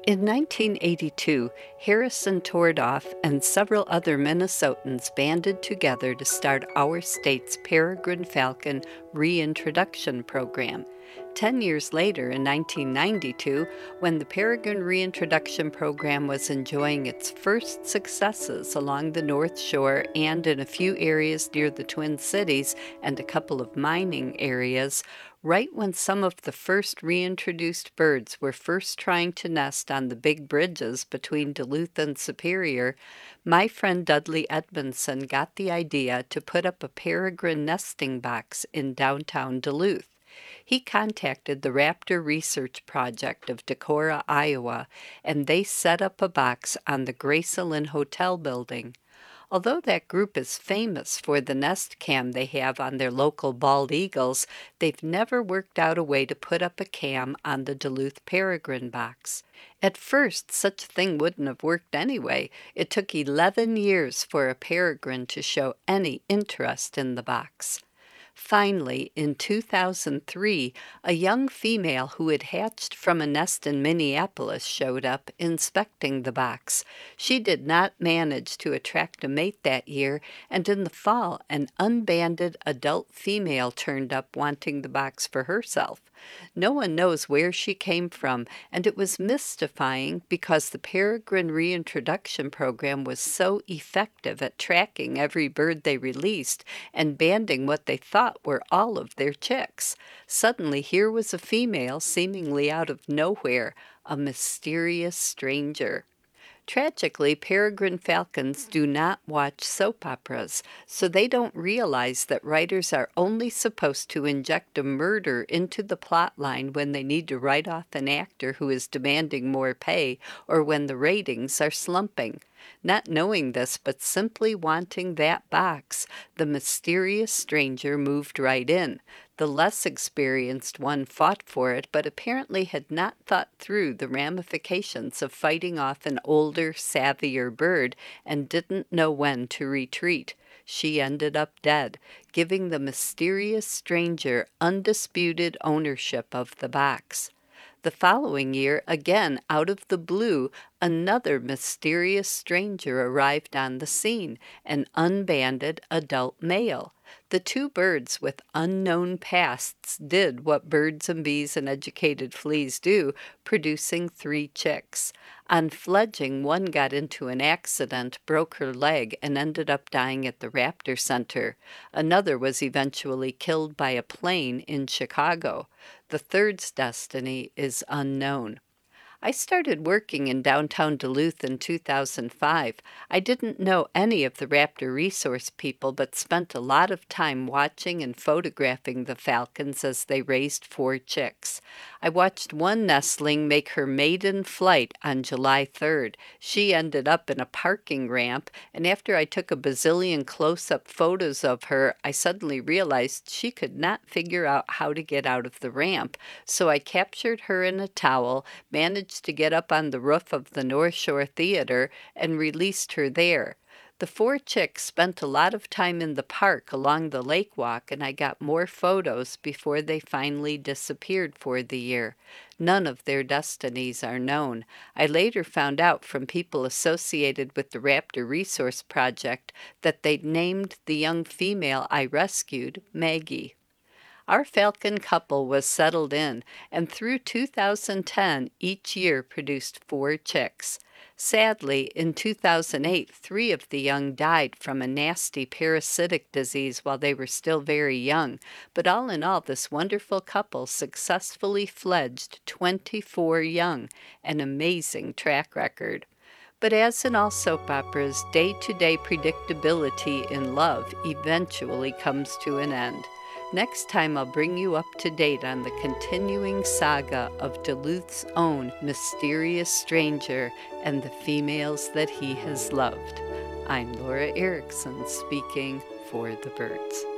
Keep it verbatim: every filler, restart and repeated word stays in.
In nineteen eighty-two, Harrison Tordoff and several other Minnesotans banded together to start our state's peregrine falcon reintroduction program. Ten years later, in nineteen ninety-two, when the Peregrine Reintroduction Program was enjoying its first successes along the North Shore and in a few areas near the Twin Cities and a couple of mining areas, right when some of the first reintroduced birds were first trying to nest on the big bridges between Duluth and Superior, my friend Dudley Edmondson got the idea to put up a peregrine nesting box in downtown Duluth. He contacted the Raptor Research Project of Decorah, Iowa, and they set up a box on the Gracelyn Hotel building. Although that group is famous for the nest cam they have on their local bald eagles, they've never worked out a way to put up a cam on the Duluth Peregrine box. At first, such a thing wouldn't have worked anyway. It took eleven years for a peregrine to show any interest in the box. Finally, in two thousand three, a young female who had hatched from a nest in Minneapolis showed up inspecting the box. She did not manage to attract a mate that year, and in the fall, an unbanded adult female turned up wanting the box for herself. No one knows where she came from, and it was mystifying because the Peregrine Reintroduction Program was so effective at tracking every bird they released and banding what they thought were all of their chicks. Suddenly, here was a female seemingly out of nowhere, a mysterious stranger. Tragically, peregrine falcons do not watch soap operas, so they don't realize that writers are only supposed to inject a murder into the plot line when they need to write off an actor who is demanding more pay or when the ratings are slumping. Not knowing this, but simply wanting that box, the mysterious stranger moved right in. The less experienced one fought for it, but apparently had not thought through the ramifications of fighting off an older, savvier bird and didn't know when to retreat. She ended up dead, giving the mysterious stranger undisputed ownership of the box. The following year, again out of the blue, another mysterious stranger arrived on the scene, an unbanded adult male. The two birds with unknown pasts did what birds and bees and educated fleas do, producing three chicks. On fledging, one got into an accident, broke her leg, and ended up dying at the Raptor Center. Another was eventually killed by a plane in Chicago. The third's destiny is unknown. I started working in downtown Duluth in two thousand five. I didn't know any of the Raptor Resource people, but spent a lot of time watching and photographing the falcons as they raised four chicks. I watched one nestling make her maiden flight on July third. She ended up in a parking ramp, and after I took a bazillion close-up photos of her, I suddenly realized she could not figure out how to get out of the ramp. So I captured her in a towel, managed to get up on the roof of the North Shore Theater, and released her there. The four chicks spent a lot of time in the park along the lake walk, and I got more photos before they finally disappeared for the year. None of their destinies are known. I later found out from people associated with the Raptor Resource Project that they'd named the young female I rescued Maggie. Our falcon couple was settled in, and through two thousand ten, each year produced four chicks. Sadly, in two thousand eight, three of the young died from a nasty parasitic disease while they were still very young, but all in all, this wonderful couple successfully fledged twenty-four young, an amazing track record. But as in all soap operas, day-to-day predictability in love eventually comes to an end. Next time I'll bring you up to date on the continuing saga of Duluth's own mysterious stranger and the females that he has loved. I'm Laura Erickson speaking for the birds.